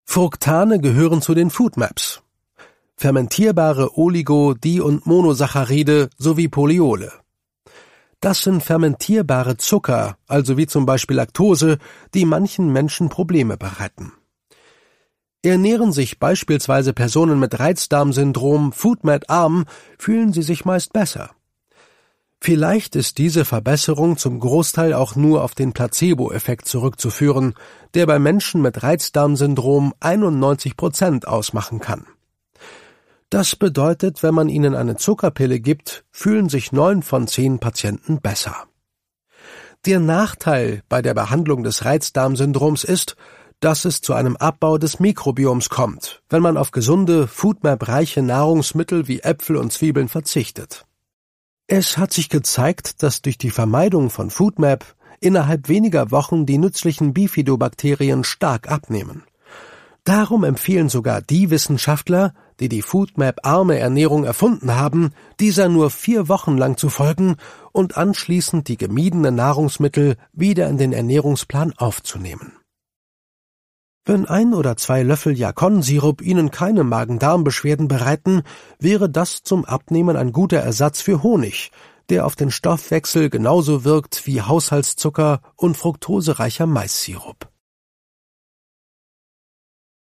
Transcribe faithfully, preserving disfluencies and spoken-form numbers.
Fructane gehören zu den Foodmaps. Fermentierbare Oligo-, Di- und Monosaccharide sowie Poliole. Das sind fermentierbare Zucker, also wie zum Beispiel Laktose, die manchen Menschen Probleme bereiten. Ernähren sich beispielsweise Personen mit Reizdarmsyndrom FoodMap-arm, fühlen sie sich meist besser. Vielleicht ist diese Verbesserung zum Großteil auch nur auf den Placebo-Effekt zurückzuführen, der bei Menschen mit Reizdarmsyndrom einundneunzig Prozent ausmachen kann. Das bedeutet, wenn man ihnen eine Zuckerpille gibt, fühlen sich neun von zehn Patienten besser. Der Nachteil bei der Behandlung des Reizdarmsyndroms ist, dass es zu einem Abbau des Mikrobioms kommt, wenn man auf gesunde, Foodmap-reiche Nahrungsmittel wie Äpfel und Zwiebeln verzichtet. Es hat sich gezeigt, dass durch die Vermeidung von Foodmap innerhalb weniger Wochen die nützlichen Bifidobakterien stark abnehmen. Darum empfehlen sogar die Wissenschaftler, die die Foodmap-arme Ernährung erfunden haben, dieser nur vier Wochen lang zu folgen und anschließend die gemiedenen Nahrungsmittel wieder in den Ernährungsplan aufzunehmen. Wenn ein oder zwei Löffel Yakon-Sirup Ihnen keine Magen-Darm-Beschwerden bereiten, wäre das zum Abnehmen ein guter Ersatz für Honig, der auf den Stoffwechsel genauso wirkt wie Haushaltszucker und fruktosereicher Maissirup.